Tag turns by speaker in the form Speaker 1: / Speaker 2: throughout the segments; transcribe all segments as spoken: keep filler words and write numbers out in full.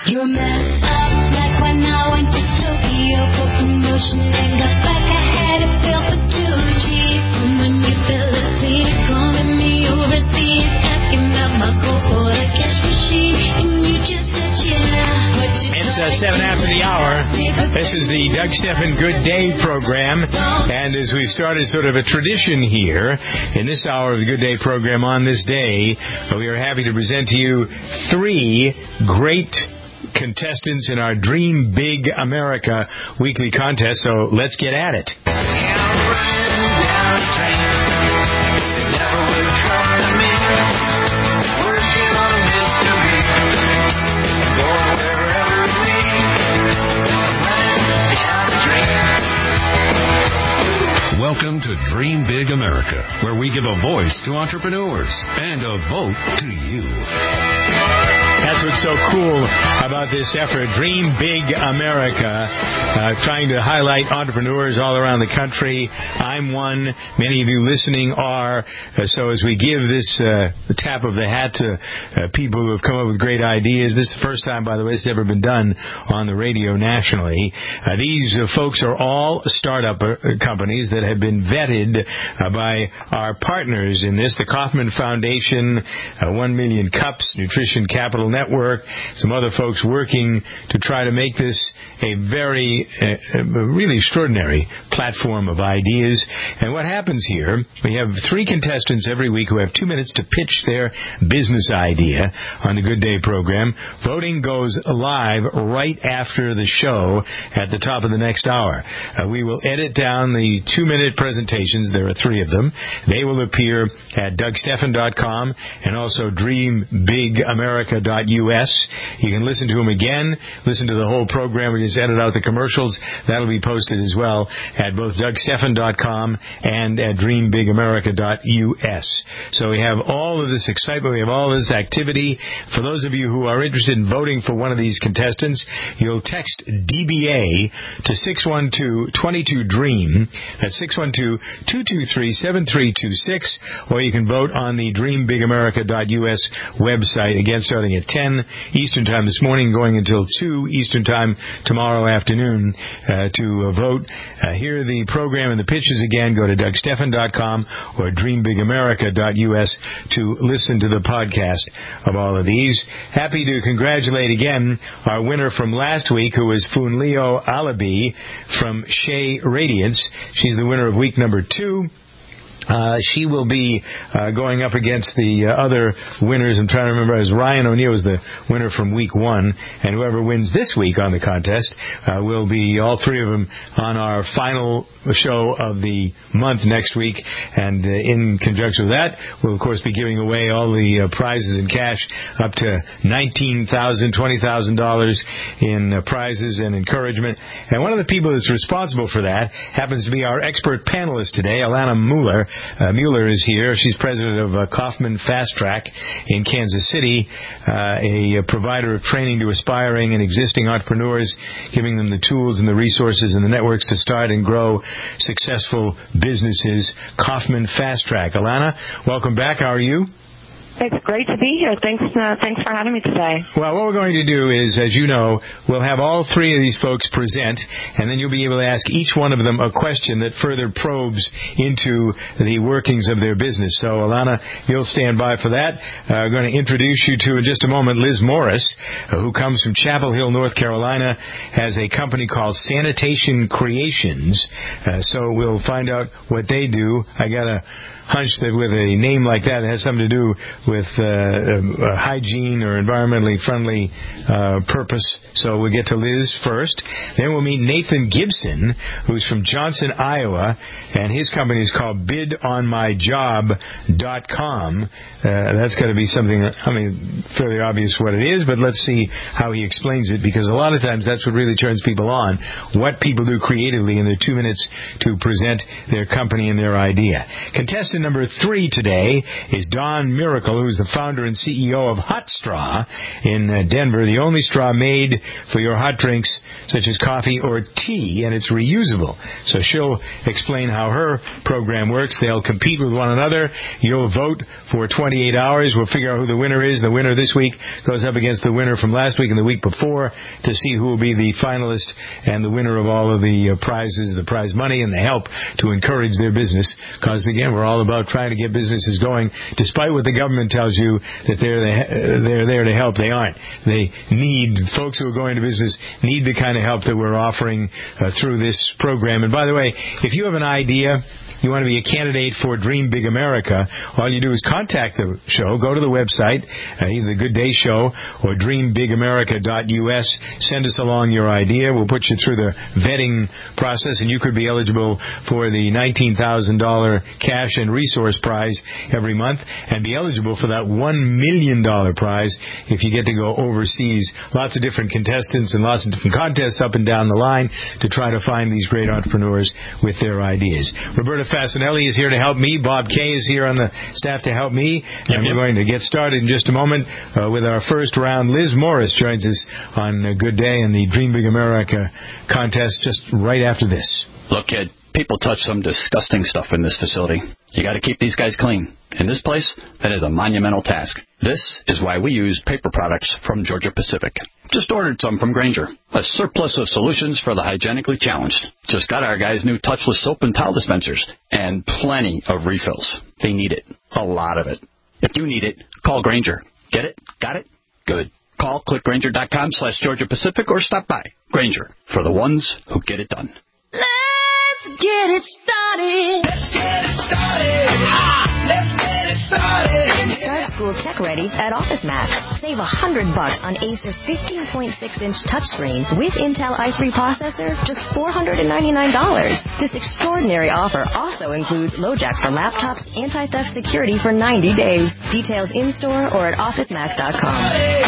Speaker 1: You messed up like when I went to Tokyo for promotion and got back. I had a bill for two G. When you fell asleep, calling me overseas, asking about my cohort, a cash machine, and you just said yeah.
Speaker 2: It's uh, seven after the hour. This is the Doug Stephan Good Day program, and as we've started sort of a tradition here in this hour of the Good Day program on this day, we are happy to present to you three great contestants in our Dream Big America weekly contest, so let's get at it.
Speaker 3: Welcome to Dream Big America, where we give a voice to entrepreneurs and a vote to you.
Speaker 2: That's what's so cool about this effort, Dream Big America, uh, trying to highlight entrepreneurs all around the country. I'm one. Many of you listening are. Uh, so as we give this uh, tap of the hat to uh, people who have come up with great ideas, this is the first time, by the way, it's ever been done on the radio nationally. Uh, these uh, folks are all startup uh, companies that have been vetted uh, by our partners in this, the Kauffman Foundation, uh, One Million Cups, Nutrition Capital Network, some other folks working to try to make this a very, uh, really extraordinary platform of ideas. And what happens here, we have three contestants every week who have two minutes to pitch their business idea on the Good Day program. Voting goes live right after the show at the top of the next hour. Uh, we will edit down the two-minute presentations. There are three of them. They will appear at Doug Stephan dot com and also Dream Big America dot U S. You can listen to them again, listen to the whole program. We just edit out the commercials. That'll be posted as well at both Doug Stephan dot com and at Dream Big America dot U S. So we have all of this excitement. We have all of this activity. For those of you who are interested in voting for one of these contestants, you'll text D B A to six one two, two two, DREAM. That's six one two, two two three, seven three two six. Or you can vote on the Dream Big America dot U S website, again starting at ten Eastern Time this morning, going until two Eastern Time tomorrow afternoon uh, to uh, vote. Uh, hear the program and the pitches again. Go to Doug Stephan dot com or Dream Big America dot U S to listen to the podcast of all of these. Happy to congratulate again our winner from last week, who is Funleo Alabi from Shea Radiance. She's the winner of week number two. Uh, she will be uh, going up against the uh, other winners. I'm trying to remember. As Ryan O'Neill was the winner from week one, and whoever wins this week on the contest uh, will be all three of them on our final show of the month next week. And uh, in conjunction with that, we'll of course be giving away all the uh, prizes in cash, up to nineteen thousand dollars, twenty thousand dollars in uh, prizes and encouragement. And one of the people that's responsible for that happens to be our expert panelist today, Alana Mueller. Uh, Mueller is here. She's president of uh, Kauffman Fast Track in Kansas City, uh, a, a provider of training to aspiring and existing entrepreneurs, giving them the tools and the resources and the networks to start and grow successful businesses. Kauffman Fast Track. Alana, welcome back. How are you?
Speaker 4: It's great to be here. Thanks uh, thanks for having me today.
Speaker 2: Well, what we're going to do is, as you know, we'll have all three of these folks present, and then you'll be able to ask each one of them a question that further probes into the workings of their business. So, Alana, you'll stand by for that. Uh, I'm going to introduce you to, in just a moment, Liz Morris, uh, who comes from Chapel Hill, North Carolina, has a company called Sanitation Creations. Uh, so we'll find out what they do. I got a hunch that with a name like that, it has something to do with uh, uh, hygiene or environmentally friendly uh, purpose. So we'll get to Liz first. Then we'll meet Nathan Gibson, who's from Johnson, Iowa, and his company is called bid on my job dot com. Uh, that's got to be something, I mean, fairly obvious what it is, but let's see how he explains it, because a lot of times that's what really turns people on, what people do creatively in their two minutes to present their company and their idea. Contestant number three today is Dawn Miracle. Hill, who's the founder and C E O of Hot Straw in uh, Denver, the only straw made for your hot drinks such as coffee or tea, and it's reusable. So she'll explain how her program works. They'll compete with one another. You'll vote for twenty-eight hours. We'll figure out who the winner is. The winner this week goes up against the winner from last week and the week before to see who will be the finalist and the winner of all of the uh, prizes, the prize money, and the help to encourage their business. Because, again, we're all about trying to get businesses going. Despite what the government tells you that they're, the, uh, they're there to help, they aren't. They need, folks who are going to business need the kind of help that we're offering uh, through this program. And, by the way, if you have an idea, you want to be a candidate for Dream Big America, all you do is contact the show, go to the website, uh, either the Good Day Show or dream big america dot U S. Send us along your idea. We'll put you through the vetting process, and you could be eligible for the nineteen thousand dollars cash and resource prize every month and be eligible for that one million dollars prize if you get to go overseas. Lots of different contestants and lots of different contests up and down the line to try to find these great entrepreneurs with their ideas. Roberta Fasanelli is here to help me. Bob Kay is here on the staff to help me. And yep, we're yep. going to get started in just a moment uh, with our first round. Liz Morris joins us on a Good Day in the Dream Big America contest just right after this.
Speaker 5: Look, kid, people touch some disgusting stuff in this facility. You got to keep these guys clean. In this place, that is a monumental task. This is why we use paper products from Georgia Pacific. Just ordered some from Grainger. A surplus of solutions for the hygienically challenged. Just got our guys new touchless soap and towel dispensers. And plenty of refills. They need it. A lot of it. If you need it, call Grainger. Get it? Got it? Good. Call clickgrainger.com slash Georgia Pacific or stop by. Grainger. For the ones who get it done.
Speaker 1: Let's get it started. Let's get it started. Ah, let's get it started.
Speaker 6: Start school tech ready at OfficeMax. Save a hundred bucks on Acer's fifteen point six inch touchscreen with Intel i three processor, just four hundred ninety-nine dollars. This extraordinary offer also includes LoJack for laptops, anti-theft security for ninety days. Details in-store or at office max dot com.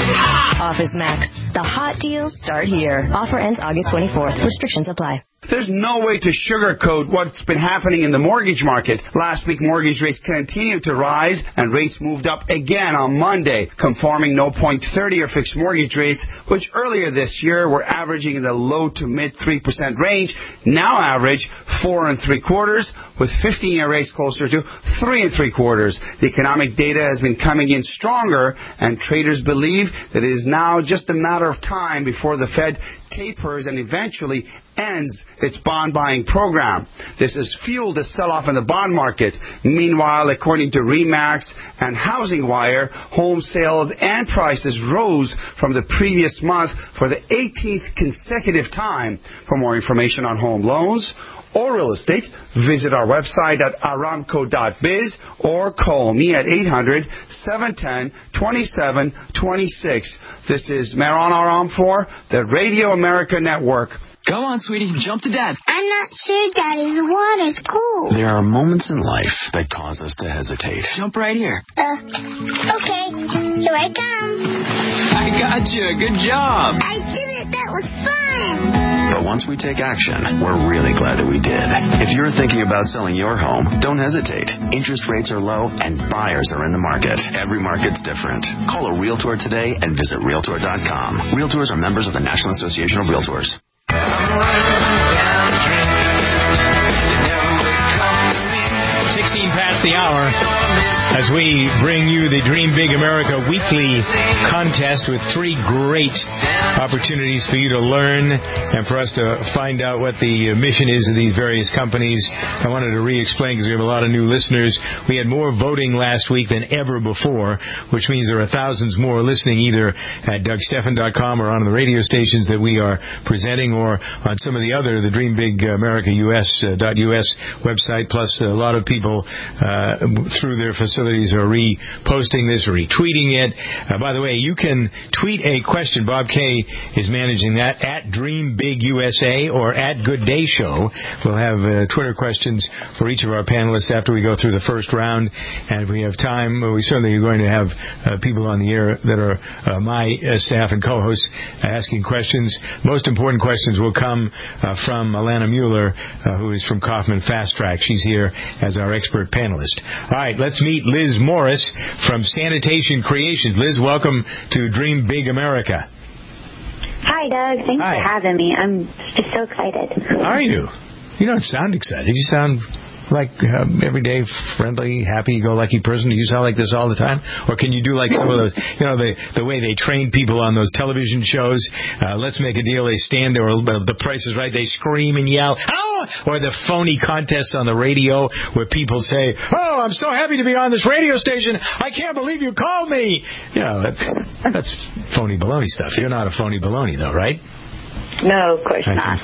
Speaker 6: OfficeMax. The hot deals start here. Offer ends August twenty-fourth. Restrictions apply.
Speaker 7: There's no way to sugarcoat what's been happening in the mortgage market. Last week, mortgage rates continued to rise, and rates moved up again on Monday, conforming no point thirty-year fixed mortgage rates, which earlier this year were averaging in the low to mid three percent range, now average four and three quarters, with fifteen-year rates closer to three and three quarters. The economic data has been coming in stronger, and traders believe that it is now just a matter of time before the Fed tapers and eventually ends its bond buying program. This has fueled a sell-off in the bond market. Meanwhile, according to RE/MAX and Housing Wire, home sales and prices rose from the previous month for the eighteenth consecutive time. For more information on home loans or real estate, visit our website at aramco dot biz or call me at eight hundred, seven one zero, two seven two six. This is Maron Aram for the Radio America Network.
Speaker 8: Come on, sweetie, jump to Dad.
Speaker 1: I'm not sure, Daddy. The water's cool.
Speaker 9: There are moments in life that cause us to hesitate.
Speaker 8: Jump right here.
Speaker 1: Uh, okay. Here I come.
Speaker 8: I got you. Good job.
Speaker 1: I did it. That was fun.
Speaker 9: But once we take action, we're really glad that we did. If you're thinking about selling your home, don't hesitate. Interest rates are low and buyers are in the market. Every market's different. Call a Realtor today and visit realtor dot com. Realtors are members of the National Association of Realtors.
Speaker 2: sixteen past the hour as we bring you the Dream Big America weekly contest with three great opportunities for you to learn and for us to find out what the mission is of these various companies. I wanted to re-explain because we have a lot of new listeners. We had more voting last week than ever before, which means there are thousands more listening either at doug stephan dot com or on the radio stations that we are presenting or on some of the other, the Dream Big America U S dot U S website, plus a lot of people uh, through their facilities are reposting this or retweeting it. Uh, by the way, you can tweet a question. Bob Kay is managing that at Dream Big U S A or at Good Day Show. We'll have uh, Twitter questions for each of our panelists after we go through the first round. And if we have time, we certainly are going to have uh, people on the air that are uh, my uh, staff and co-hosts uh, asking questions. Most important questions will come uh, from Alana Mueller, uh, who is from Kaufman Fast Track. She's here as our expert panelist. All right, let's meet Liz Morris from Sanitation Creations. Liz, welcome to Dream Big America.
Speaker 10: Hi, Doug. Thanks
Speaker 2: Hi.
Speaker 10: for having me. I'm just so excited.
Speaker 2: How are you? You don't sound excited. You sound like um, everyday, friendly, happy-go-lucky person. Do you sound like this all the time? Or can you do like some of those, you know, the the way they train people on those television shows? Uh, let's make a deal. They stand there, or the Price is Right. They scream and yell, "Oh!" Or the phony contests on the radio where people say, "Oh, I'm so happy to be on this radio station. I can't believe you called me." You know, that's that's phony baloney stuff. You're not a phony baloney, though, right?
Speaker 10: No, of course not.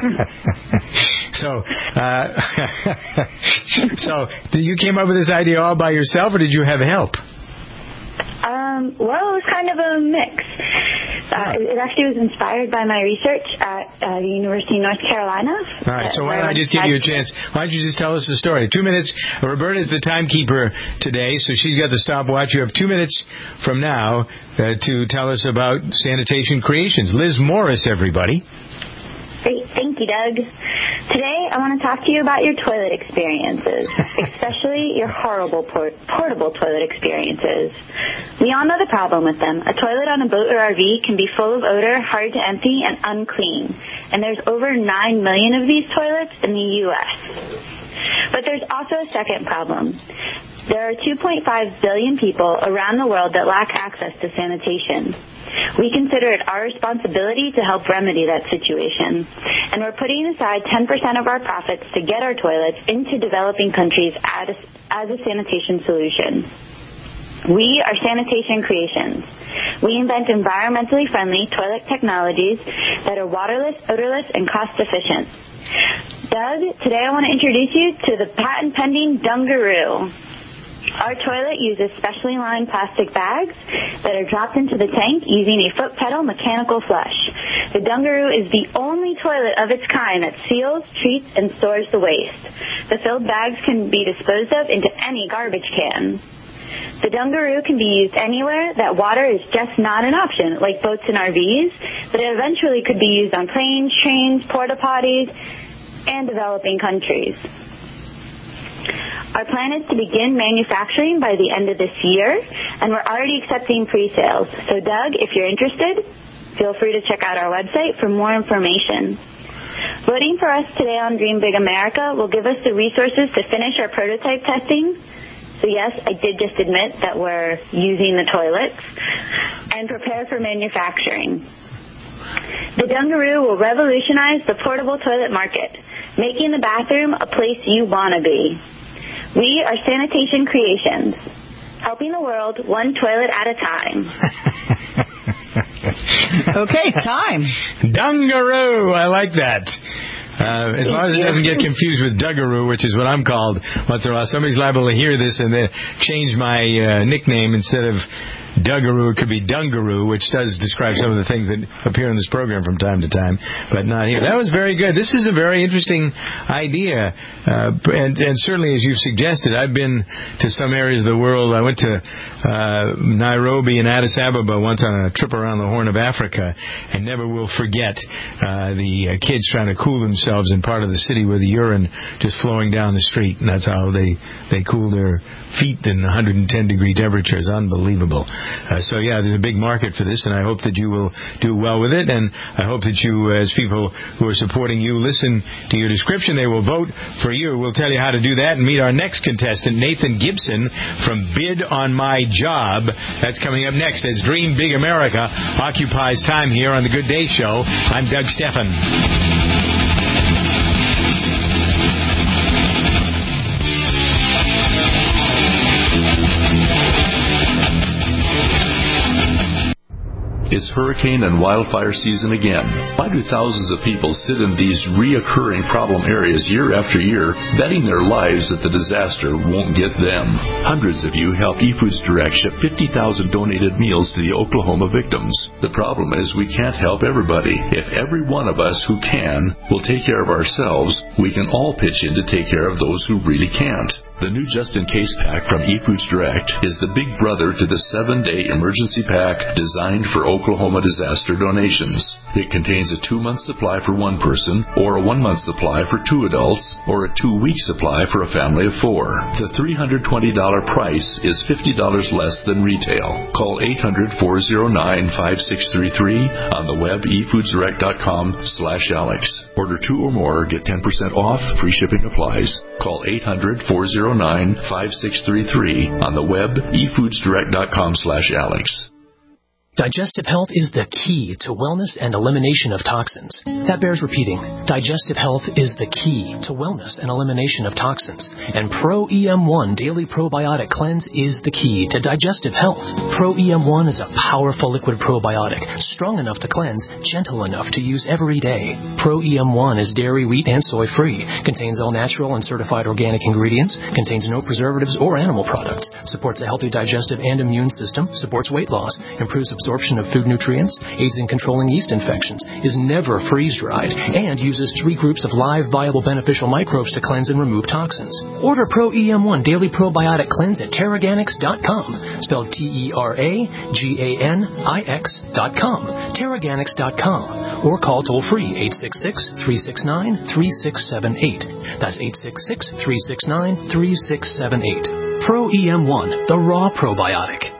Speaker 2: so, uh, so, did you came up with this idea all by yourself, or did you have help?
Speaker 10: Um, well, it was kind of a mix. Uh, it actually was inspired by my research at uh, the University of North Carolina.
Speaker 2: All right, so why don't I just give you a chance? Why don't you just tell us the story? Two minutes. Roberta is the timekeeper today, so she's got the stopwatch. You have two minutes from now uh, to tell us about Sanitation Creations. Liz Morris, everybody.
Speaker 10: Great. Thank you, Doug. Today, I want to talk to you about your toilet experiences, especially your horrible port- portable toilet experiences. We all know the problem with them. A toilet on a boat or R V can be full of odor, hard to empty, and unclean. And there's over nine million of these toilets in the U S But there's also a second problem. There are two point five billion people around the world that lack access to sanitation. We consider it our responsibility to help remedy that situation, and we're putting aside ten percent of our profits to get our toilets into developing countries as a, as a sanitation solution. We are Sanitation Creations. We invent environmentally friendly toilet technologies that are waterless, odorless, and cost-efficient. Doug, today I want to introduce you to the patent-pending Dungaroo. Our toilet uses specially lined plastic bags that are dropped into the tank using a foot pedal mechanical flush. The Dungaroo is the only toilet of its kind that seals, treats, and stores the waste. The filled bags can be disposed of into any garbage can. The Dungaroo can be used anywhere that water is just not an option, like boats and R Vs, but it eventually could be used on planes, trains, porta potties, and developing countries. Our plan is to begin manufacturing by the end of this year, and we're already accepting pre-sales. So, Doug, if you're interested, feel free to check out our website for more information. Voting for us today on Dream Big America will give us the resources to finish our prototype testing. So, yes, I did just admit that we're using the toilets, and prepare for manufacturing. The Dungaroo will revolutionize the portable toilet market, making the bathroom a place you want to be. We are Sanitation Creations, helping the world one toilet at a time.
Speaker 11: Okay, time.
Speaker 2: Dungaroo, I like that. Uh, as long as it doesn't get confused with Duggaroo, which is what I'm called once in a while. Somebody's liable to hear this and then change my uh, nickname. Instead of Duggaroo, it could be Dungaroo, which does describe some of the things that appear in this program from time to time, but not here. That was very good. This is a very interesting idea, uh, and, and certainly, as you've suggested, I've been to some areas of the world. I went to uh, Nairobi and Addis Ababa once on a trip around the Horn of Africa, and never will forget uh, the uh, kids trying to cool themselves in part of the city with the urine just flowing down the street, and that's how they, they cool their feet in one hundred ten degree temperatures. Unbelievable. Uh, so, yeah, there's a big market for this, and I hope that you will do well with it, and I hope that you, as people who are supporting you, listen to your description. They will vote for you. We'll tell you how to do that and meet our next contestant, Nathan Gibson from Bid on My Job. That's coming up next as Dream Big America occupies time here on The Good Day Show. I'm Doug Stephan.
Speaker 12: It's hurricane and wildfire season again. Why do thousands of people sit in these reoccurring problem areas year after year, betting their lives that the disaster won't get them? Hundreds of you help eFoods Direct ship fifty thousand donated meals to the Oklahoma victims. The problem is we can't help everybody. If every one of us who can will take care of ourselves, we can all pitch in to take care of those who really can't. The new Just In Case pack from eFoods Direct is the big brother to the seven-day emergency pack designed for Oklahoma disaster donations. It contains a two-month supply for one person, or a one-month supply for two adults, or a two-week supply for a family of four. The three hundred twenty dollars price is fifty dollars less than retail. Call eight hundred, four oh nine, five six three three on the web e foods direct dot com slash Alex. Order two or more, get ten percent off, free shipping applies. Call eight hundred, four oh nine, five six three three on the web e foods direct dot com slash Alex.
Speaker 11: Digestive health is the key to wellness and elimination of toxins. That bears repeating. Digestive health is the key to wellness and elimination of toxins. And Pro E M one Daily Probiotic Cleanse is the key to digestive health. Pro E M one is a powerful liquid probiotic, strong enough to cleanse, gentle enough to use every day. Pro E M one is dairy, wheat, and soy free, contains all natural and certified organic ingredients, contains no preservatives or animal products, supports a healthy digestive and immune system, supports weight loss, improves absorption of food nutrients, aids in controlling yeast infections, is never freeze-dried, and uses three groups of live, viable, beneficial microbes to cleanse and remove toxins. Order Pro E M one Daily Probiotic Cleanse at Terraganics dot com, spelled T E R A G A N I X dot com, Terraganics dot com, or call toll-free eight six six, three six nine, three six seven eight. That's eight six six, three six nine, three six seven eight. Pro E M one, the raw probiotic.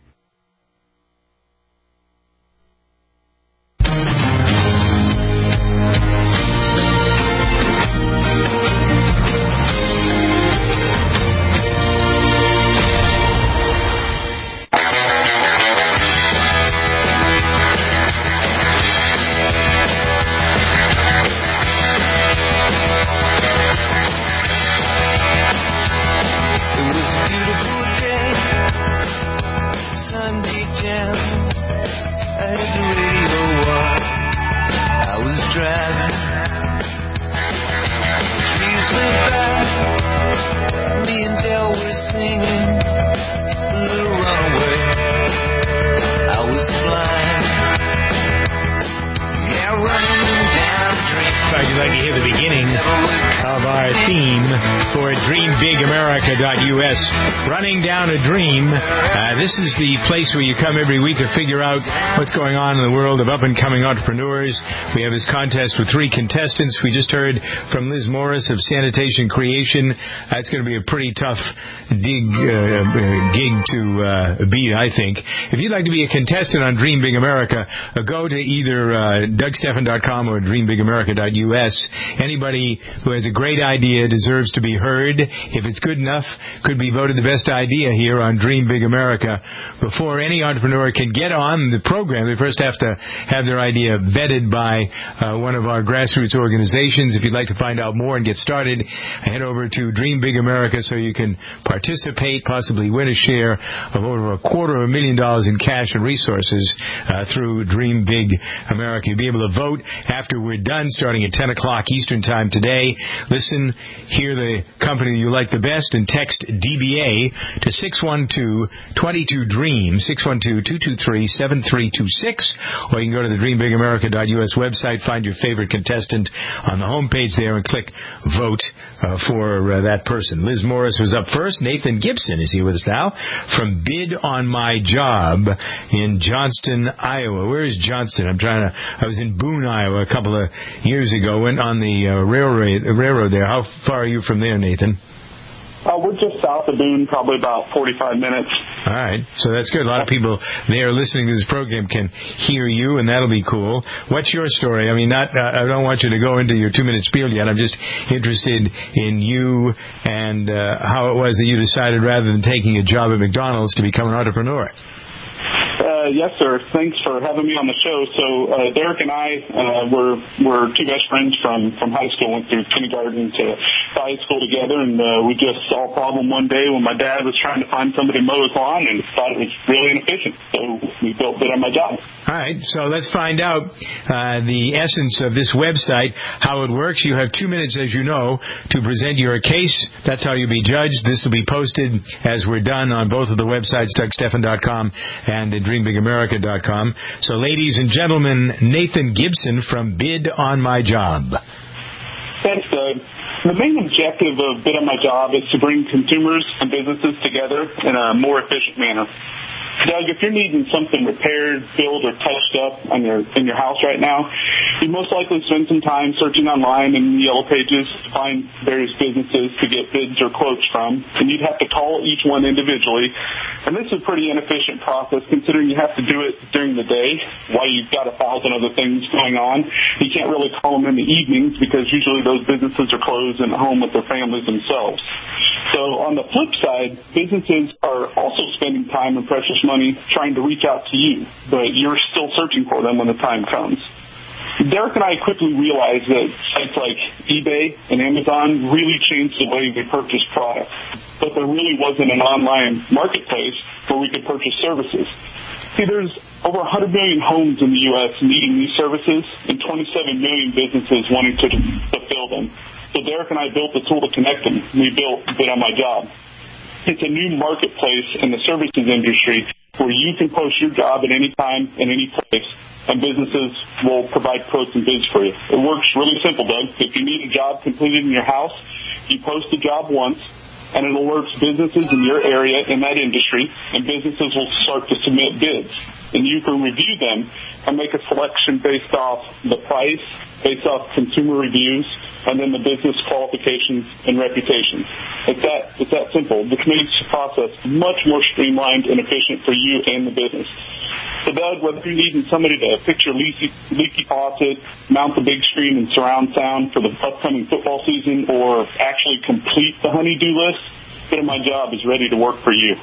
Speaker 2: Running Down a Dream. Uh, this is the place where you come every week to figure out what's going on in the world of up-and-coming entrepreneurs. We have this contest with three contestants. We just heard from Liz Morris of Sanitation Creation. That's going to be a pretty tough dig, uh, gig to uh, beat, I think. If you'd like to be a contestant on Dream Big America, uh, go to either uh, Doug Stephan dot com or dream big america dot U S. Anybody who has a great idea deserves to be heard. If it's good enough, could be voted the best idea here on Dream Big America. Before any entrepreneur can get on the program, they first have to have their idea vetted by uh, one of our grassroots organizations. If you'd like to find out more and get started, head over to Dream Big America so you can participate, possibly win a share of over a quarter of a million dollars in cash and resources uh, through Dream Big America. You'll be able to vote after we're done, starting at ten o'clock Eastern Time today. Listen, hear the company you like the best, and text D B A to six one two, two two, DREAM, six one two, two two three, seven three two six, or you can go to the dream big america dot U S website, find your favorite contestant on the homepage there, and click vote uh, for uh, that person. Liz Morris was up first. Nathan Gibson is here with us now from Bid on My Job in Johnston, Iowa. Where is Johnston? I'm trying to, I was in Boone, Iowa a couple of years ago, went on the uh, railroad, railroad there. How far are you from there, Nathan?
Speaker 13: Uh, we're just south of Boone, probably about forty-five minutes.
Speaker 2: All right. So that's good. A lot of people there listening to this program can hear you, and that'll be cool. What's your story? I mean, not. Uh, I don't want you to go into your two-minute spiel yet. I'm just interested in you and uh, how it was that you decided, rather than taking a job at McDonald's, to become an entrepreneur.
Speaker 13: Uh, yes, sir. Thanks for having me on the show. So uh, Derek and I uh, were were two best friends from, from high school. Went through kindergarten to high school together, and uh, we just saw a problem one day when my dad was trying to find somebody to mow his lawn, and thought it was really inefficient. So we built Bid on My Job.
Speaker 2: All right. So let's find out uh, the essence of this website, how it works. You have two minutes, as you know, to present your case. That's how you'll be judged. This will be posted as we're done on both of the websites, Doug Stephan dot com and dream big america dot com. So, ladies and gentlemen, Nathan Gibson from Bid on My Job.
Speaker 13: Thanks, Doug. The main objective of Bid on My Job is to bring consumers and businesses together in a more efficient manner. Doug, if you're needing something repaired, built, or touched up on your, in your house right now, you most likely spend some time searching online in the Yellow Pages to find various businesses to get bids or quotes from, and you'd have to call each one individually. And this is a pretty inefficient process considering you have to do it during the day while you've got a thousand other things going on. You can't really call them in the evenings because usually those businesses are closed and at home with their families themselves. So on the flip side, businesses are also spending time and precious money trying to reach out to you, but you're still searching for them when the time comes. Derek and I quickly realized that sites like eBay and Amazon really changed the way we purchase products, but there really wasn't an online marketplace where we could purchase services. See, there's over one hundred million homes in the U S needing these services and twenty-seven million businesses wanting to fulfill them. So Derek and I built a tool to connect them. We built Bid on My Job. It's a new marketplace in the services industry where you can post your job at any time and any place, and businesses will provide quotes and bids for you. It works really simple, Doug. If you need a job completed in your house, you post the job once, and it alerts businesses in your area in that industry, and businesses will start to submit bids. And you can review them and make a selection based off the price, based off consumer reviews, and then the business qualifications and reputations. It's that, it's that simple. The committee's process is much more streamlined and efficient for you and the business. So, Doug, whether you're needing somebody to fix your leaky, leaky faucet, mount the big screen and surround sound for the upcoming football season, or actually complete the honey-do list, Bid on My Job is ready to work for you.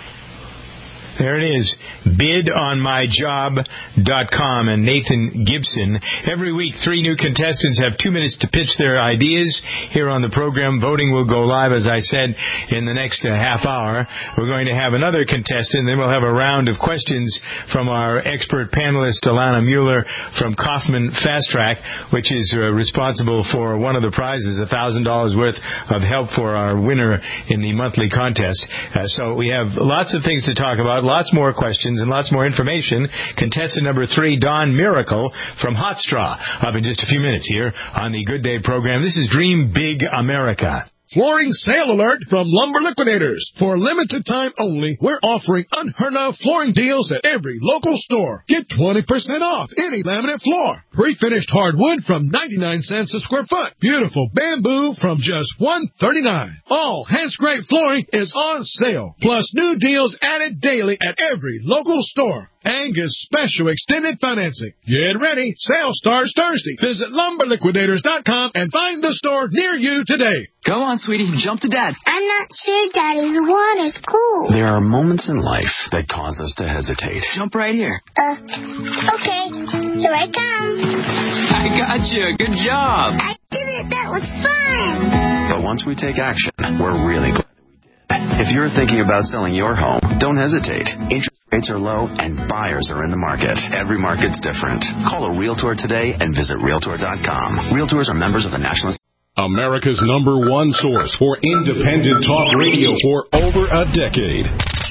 Speaker 2: There it is, bid on my job dot com, and Nathan Gibson. Every week, three new contestants have two minutes to pitch their ideas here on the program. Voting will go live, as I said, in the next uh, half hour. We're going to have another contestant, then we'll have a round of questions from our expert panelist, Alana Mueller from Kaufman Fast Track, which is uh, responsible for one of the prizes, one thousand dollars worth of help for our winner in the monthly contest. Uh, so we have lots of things to talk about. Lots more questions and lots more information. Contestant number three, Don Miracle from Hot Straw, up in just a few minutes here on the Good Day program. This is Dream Big America.
Speaker 14: Flooring sale alert from Lumber Liquidators. For a limited time only, we're offering unheard of flooring deals at every local store. Get twenty percent off any laminate floor. Pre-finished hardwood from ninety-nine cents a square foot. Beautiful bamboo from just one thirty-nine. All hand-scraped flooring is on sale. Plus new deals added daily at every local store. Angus Special Extended Financing. Get ready. Sale starts Thursday. Visit lumber liquidators dot com and find the store near you today.
Speaker 8: Go on, sweetie. Jump to Dad.
Speaker 1: I'm not sure, Daddy. The water's cool.
Speaker 9: There are moments in life that cause us to hesitate.
Speaker 8: Jump right here.
Speaker 1: Uh, okay. Here I come.
Speaker 8: I got you. Good job.
Speaker 1: I did it. That was fun.
Speaker 9: But once we take action, we're really glad that we did. If you're thinking about selling your home, don't hesitate. Interest rates are low and buyers are in the market. Every market's different. Call a Realtor today and visit Realtor dot com. Realtors are members of the National...
Speaker 15: America's number one source for independent talk radio for over a decade.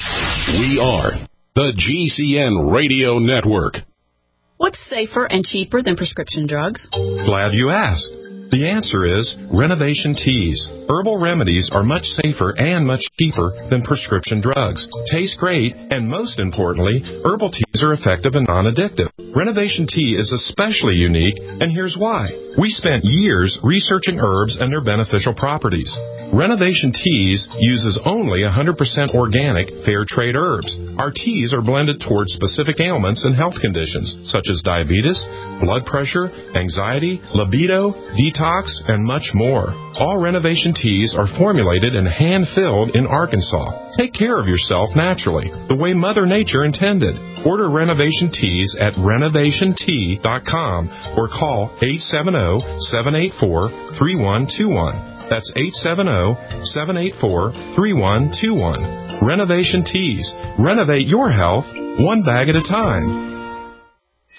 Speaker 15: We are the G C N Radio Network.
Speaker 16: What's safer and cheaper than prescription drugs?
Speaker 17: Glad you asked. The answer is Renovation Teas. Herbal remedies are much safer and much cheaper than prescription drugs. Taste great, and most importantly, herbal teas are effective and non-addictive. Renovation Tea is especially unique, and here's why. We spent years researching herbs and their beneficial properties. Renovation Teas uses only one hundred percent organic, fair trade herbs. Our teas are blended towards specific ailments and health conditions, such as diabetes, blood pressure, anxiety, libido, detox, and much more. All Renovation Teas are formulated and hand-filled in Arkansas. Take care of yourself naturally, the way Mother Nature intended. Order Renovation Teas at renovation tea dot com or call eight seven zero, seven eight four, three one two one. That's eight seven zero, seven eight four, three one two one. Renovation Teas. Renovate your health one bag at a time.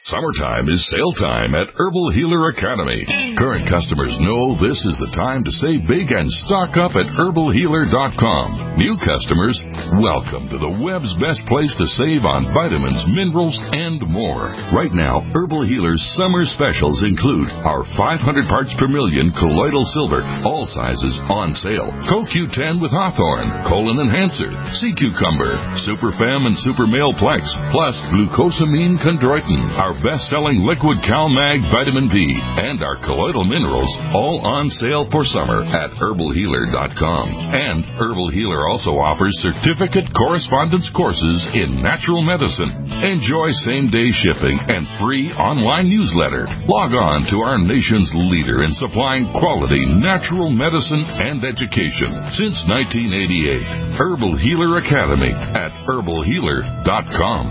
Speaker 18: Summertime is sale time at Herbal Healer Academy. Current customers know this is the time to save big and stock up at herbal healer dot com. New customers, welcome to the web's best place to save on vitamins, minerals, and more. Right now, Herbal Healer's summer specials include our five hundred parts per million colloidal silver, all sizes on sale. Co Q ten with Hawthorne, Colon Enhancer, Sea Cucumber, Super Fem and Super Male Plex, plus glucosamine chondroitin, our best-selling liquid CalMag Vitamin B, and our colloidal minerals, all on sale for summer at herbal healer dot com. And Herbal Healer also offers certificate correspondence courses in natural medicine. Enjoy same-day shipping and free online newsletter. Log on to our nation's leader in supplying quality natural medicine and education since nineteen eighty-eight. Herbal Healer Academy at herbal healer dot com.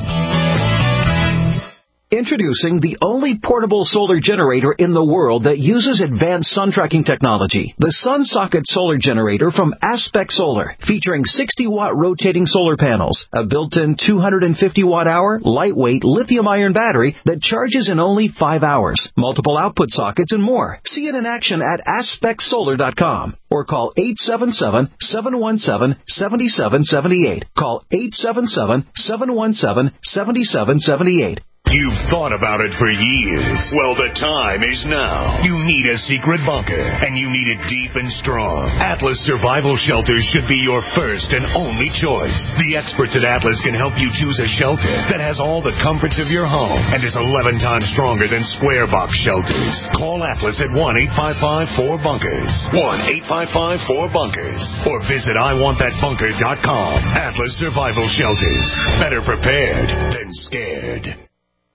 Speaker 19: Introducing the only portable solar generator in the world that uses advanced sun tracking technology. The SunSocket Solar Generator from Aspect Solar, featuring sixty watt rotating solar panels, a built-in two hundred fifty watt hour lightweight lithium-ion battery that charges in only five hours, multiple output sockets, and more. See it in action at aspect solar dot com or call eight seven seven, seven one seven, seven seven seven eight. Call eight seven seven, seven one seven, seven seven seven eight.
Speaker 20: You've thought about it for years. Well, the time is now. You need a secret bunker, and you need it deep and strong. Atlas Survival Shelters should be your first and only choice. The experts at Atlas can help you choose a shelter that has all the comforts of your home and is eleven times stronger than square box shelters. Call Atlas at one eight five five four bunkers. one eight five five four bunkers. Or visit I want that bunker dot com. Atlas Survival Shelters. Better prepared than scared.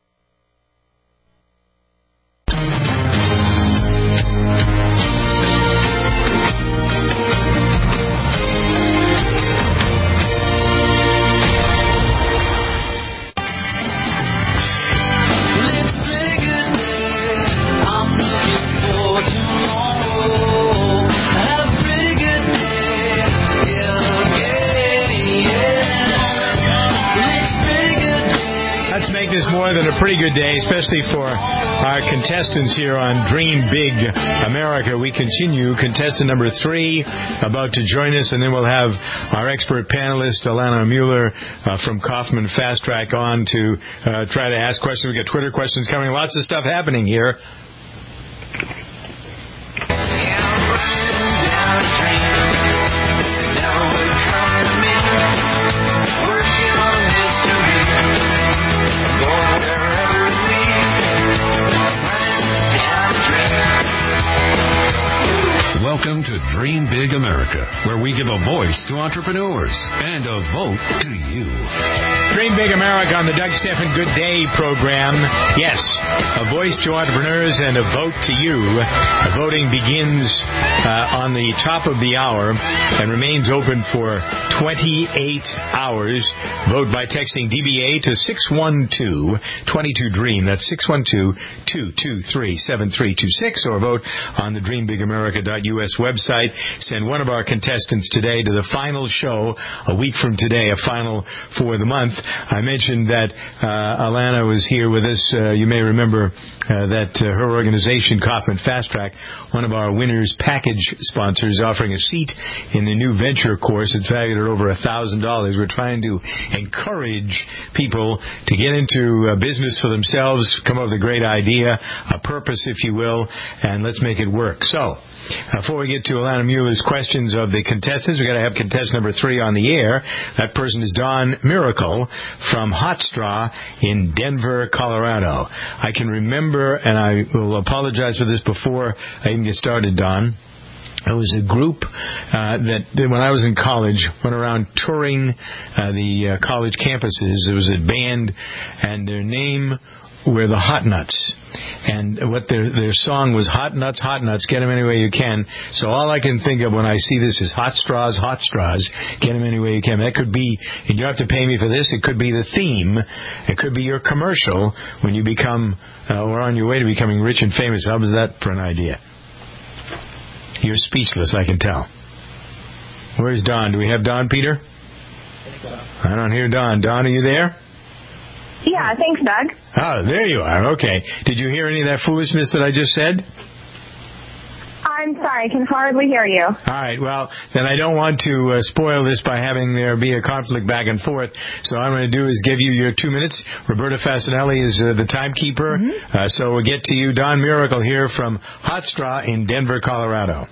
Speaker 2: This more than a pretty good day, especially for our contestants here on Dream Big America. We continue. Contestant number three about to join us, and then we'll have our expert panelist, Alana Mueller uh, from Kaufman Fast Track, on to uh, try to ask questions. We've got Twitter questions coming. Lots of stuff happening here.
Speaker 3: Welcome to Dream Big America, where we give a voice to entrepreneurs and a vote to you.
Speaker 2: Dream Big America on the Doug Stephan Good Day program. Yes, a voice to entrepreneurs and a vote to you. The voting begins uh, on the top of the hour and remains open for twenty-eight hours. Vote by texting D B A to six one two, two two DREAM. That's six one two, two two three, seven three two six. Or vote on the dream big america dot U S website. Send one of our contestants today to the final show a week from today, a final for the month. I mentioned that uh, Alana was here with us. Uh, you may remember uh, that uh, her organization, Kaufman Fast Track, one of our winners package sponsors, offering a seat in the new venture course. It's valued at over one thousand dollars. We're trying to encourage people to get into uh, business for themselves, come up with a great idea, a purpose, if you will, and let's make it work. So, before we get to Alana Mueller's questions of the contestants, we've got to have contestant number three on the air. That person is Don Miracle from Hot Straw in Denver, Colorado. I can remember, and I will apologize for this before I even get started, Don. It was a group uh, that, that, when I was in college, went around touring uh, the uh, college campuses. It was a band, and their name were the Hot Nuts. And what their their song was, Hot Nuts, Hot Nuts, get them any way you can. So all I can think of when I see this is Hot Straws, Hot Straws, get them any way you can. That could be, and you don't have to pay me for this, it could be the theme. It could be your commercial when you become, uh, or on your way to becoming rich and famous. How was that for an idea? You're speechless, I can tell. Where's Don? Do we have Don, Peter? I don't hear Don. Don, are you there?
Speaker 4: Yeah, thanks, Doug.
Speaker 2: Oh, there you are. Okay. Did you hear any of that foolishness that I just said?
Speaker 4: I'm sorry, I can hardly hear you.
Speaker 2: All right, well, then I don't want to uh, spoil this by having there be a conflict back and forth. So what I'm going to do is give you your two minutes. Roberta Fasanelli is uh, the timekeeper. Mm-hmm. Uh, so we'll get to you. Don Miracle here from Hot Straw in Denver, Colorado.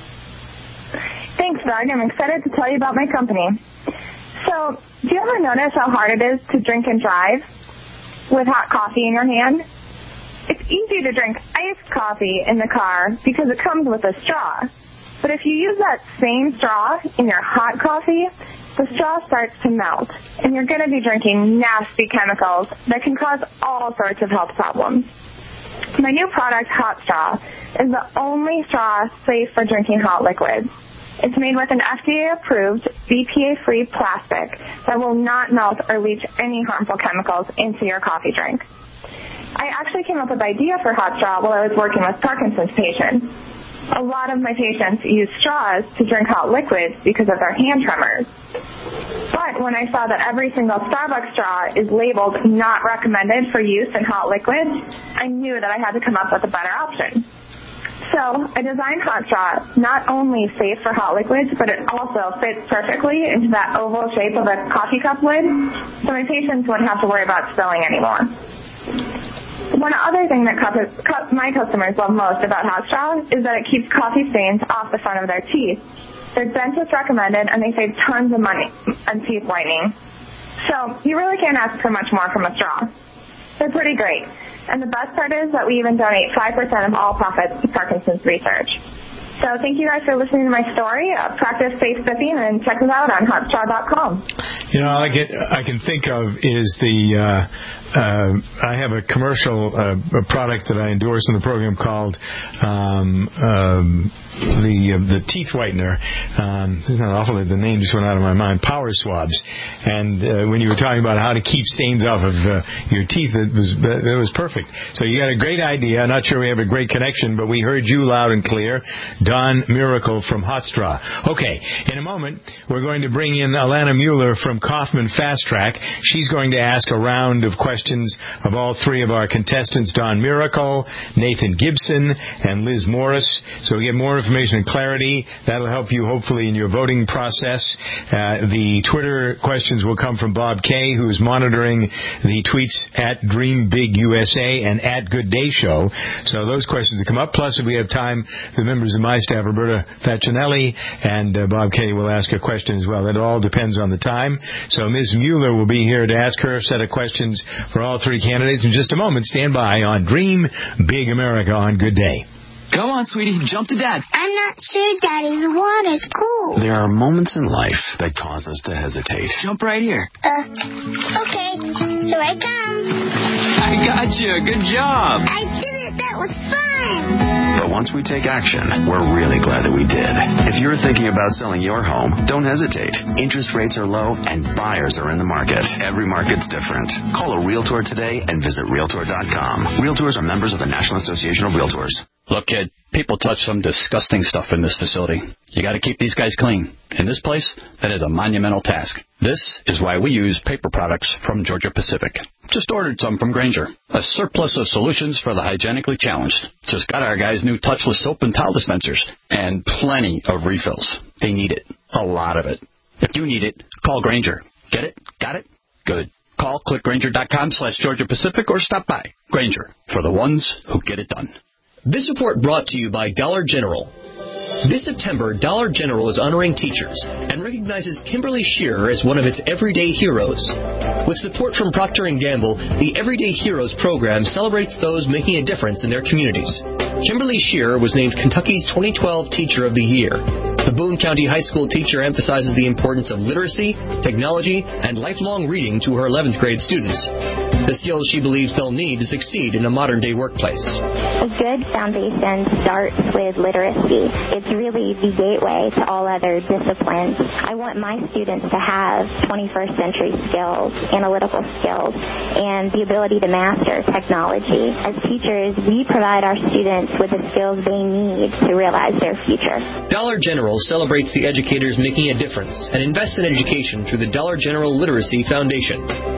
Speaker 4: Thanks, Doug. I'm excited to tell you about my company. So, do you ever notice how hard it is to drink and drive with hot coffee in your hand? It's easy to drink iced coffee in the car because it comes with a straw. But if you use that same straw in your hot coffee, the straw starts to melt, and you're going to be drinking nasty chemicals that can cause all sorts of health problems. My new product, Hot Straw, is the only straw safe for drinking hot liquids. It's made with an F D A-approved, B P A-free plastic that will not melt or leach any harmful chemicals into your coffee drink. I actually came up with the idea for Hot Straw while I was working with Parkinson's patients. A lot of my patients use straws to drink hot liquids because of their hand tremors. But when I saw that every single Starbucks straw is labeled not recommended for use in hot liquids, I knew that I had to come up with a better option. So I designed Hot Straw not only safe for hot liquids, but it also fits perfectly into that oval shape of a coffee cup lid, so my patients wouldn't have to worry about spilling anymore. One other thing that my customers love most about Hot Straw is that it keeps coffee stains off the front of their teeth. They're dentist recommended, and they save tons of money on teeth whitening. So you really can't ask for much more from a straw. They're pretty great. And the best part is that we even donate five percent of all profits to Parkinson's research. So thank you guys for listening to my story. Uh, practice safe sipping and check us out on hot straw dot com.
Speaker 2: You know, all I, get, I can think of is the, uh, uh, I have a commercial uh, a product that I endorse in the program called um, um, the uh, the teeth whitener. Um, isn't that awful that the name just went out of my mind? Power Swabs. And uh, when you were talking about how to keep stains off of uh, your teeth, it was it was perfect. So you got a great idea. I'm not sure we have a great connection, but we heard you loud and clear. Don Miracle from Hot Straw. Okay, in a moment, we're going to bring in Alana Mueller from Kaufman Fast Track. She's going to ask a round of questions of all three of our contestants, Don Miracle, Nathan Gibson, and Liz Morris. So we get more information and clarity. That'll help you, hopefully, in your voting process. Uh, the Twitter questions will come from Bob Kay, who's monitoring the tweets at Dream Big U S A and at Good Day Show. So those questions will come up. Plus, if we have time, the members of my staff, Roberta Facinelli and uh, Bob Kay, will ask a question as well. It all depends on the time. So Miz Mueller will be here to ask her a set of questions for all three candidates in just a moment. Stand by on Dream Big America on Good Day.
Speaker 8: Come on, sweetie, jump to Dad.
Speaker 1: I'm not sure, Daddy. The water's cool.
Speaker 9: There are moments in life that cause us to hesitate.
Speaker 8: Jump right here.
Speaker 1: Uh, okay. Here I come.
Speaker 8: I got you. Good job.
Speaker 1: I did it. That was fun.
Speaker 9: But once we take action, we're really glad that we did. If you're thinking about selling your home, don't hesitate. Interest rates are low and buyers are in the market. Every market's different. Call a Realtor today and visit Realtor dot com. Realtors are members of the National Association of Realtors.
Speaker 5: Look, kid, people touch some disgusting stuff in this facility. You got to keep these guys clean. In this place, that is a monumental task. This is why we use paper products from Georgia Pacific. Just ordered some from Grainger. A surplus of solutions for the hygienically challenged. Just got our guys new touchless soap and towel dispensers. And plenty of refills. They need it. A lot of it. If you need it, call Grainger. Get it? Got it? Good. Call click Grainger dot com slash Georgia Pacific or stop by. Grainger, for the ones who get it done.
Speaker 11: This report brought to you by Dollar General. This September, Dollar General is honoring teachers and recognizes Kimberly Shearer as one of its everyday heroes. With support from Procter and Gamble, the Everyday Heroes program celebrates those making a difference in their communities. Kimberly Shearer was named Kentucky's twenty twelve Teacher of the Year. The Boone County High School teacher emphasizes the importance of literacy, technology, and lifelong reading to her eleventh grade students. The skills she believes they'll need to succeed in a modern-day workplace.
Speaker 10: A good foundation starts with literacy. It's really the gateway to all other disciplines. I want my students to have twenty-first century skills, analytical skills, and the ability to master technology. As teachers, we provide our students with the skills they need to realize their future.
Speaker 11: Dollar General celebrates the educators making a difference and invests in education through the Dollar General Literacy Foundation.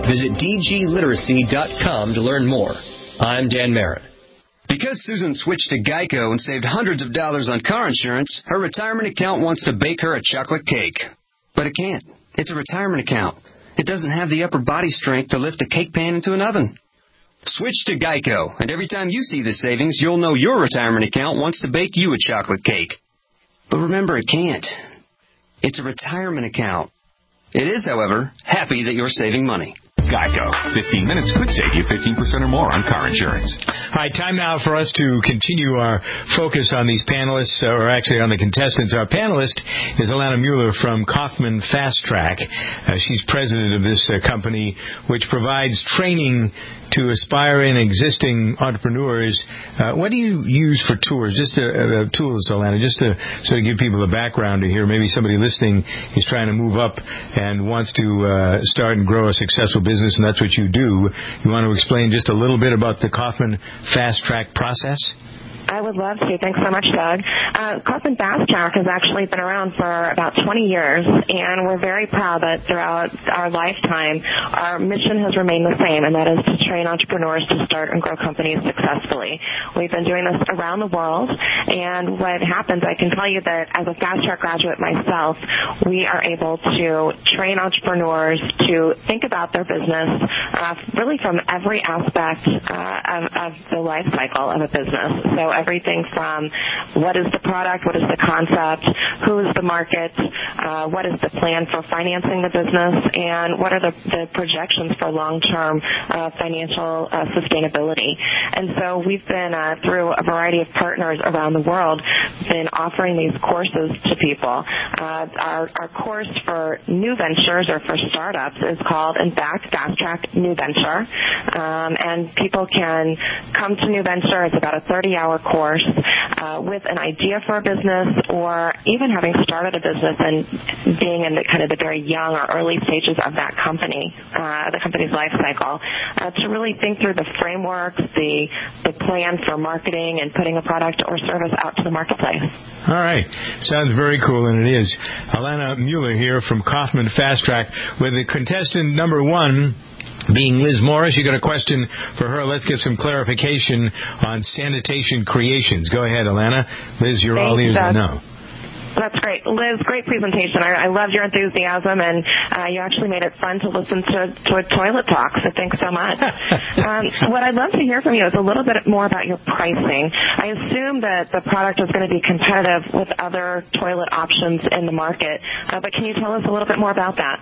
Speaker 21: Visit d g literacy dot com to learn more. I'm Dan Merritt.
Speaker 8: Because Susan switched to Geico and saved hundreds of dollars on car insurance, her retirement account wants to bake her a chocolate cake. But it can't. It's a retirement account. It doesn't have the upper body strength to lift a cake pan into an oven. Switch to Geico, and every time you see the savings, you'll know your retirement account wants to bake you a chocolate cake. But remember, it can't. It's a retirement account. It is, however, happy that you're saving money.
Speaker 22: Geico. fifteen minutes could save you fifteen percent or more on car insurance.
Speaker 2: All right, time now for us to continue our focus on these panelists, or actually on the contestants. Our panelist is Alana Mueller from Kaufman Fast Track. Uh, she's president of this uh, company, which provides training to aspiring existing entrepreneurs. Uh, what do you use for tours? Just uh, uh, tools, Alana, just to sort of give people a background to hear. Maybe somebody listening is trying to move up and wants to uh, start and grow a successful business, and that's what you do. You want to explain just a little bit about the Kaufman Fast Track process?
Speaker 23: I would love to. Thanks so much, Doug. Uh, Kaufman Fast Track has actually been around for about twenty years, and we're very proud that throughout our lifetime, our mission has remained the same, and that is to train entrepreneurs to start and grow companies successfully. We've been doing this around the world, and what happens, I can tell you that as a Fast Track graduate myself, we are able to train entrepreneurs to think about their business uh, really from every aspect uh, of, of the life cycle of a business. So everything from what is the product, what is the concept, who is the market, uh, what is the plan for financing the business, and what are the, the projections for long-term uh, financial uh, sustainability. And so we've been, uh, through a variety of partners around the world, been offering these courses to people. Uh, our, our course for new ventures or for startups is called, in fact, Fast Track New Venture. Um, and people can come to New Venture. It's about a thirty-hour course uh, with an idea for a business, or even having started a business and being in the kind of the very young or early stages of that company, uh, the company's life cycle, uh, to really think through the frameworks, the the plan for marketing and putting a product or service out to the marketplace.
Speaker 2: All right. Sounds very cool, and it is. Alana Mueller here from Kaufman Fast Track with the contestant number one being Liz Morris. You got a question for her. Let's get some clarification on Sanitation Creations. Go ahead, Alana. Liz, you're all ears, I know.
Speaker 23: That's great. Liz, great presentation. I, I loved your enthusiasm, and uh, you actually made it fun to listen to, to a toilet talk, so thanks so much. um, what I'd love to hear from you is a little bit more about your pricing. I assume that the product is going to be competitive with other toilet options in the market, uh, but can you tell us a little bit more about that?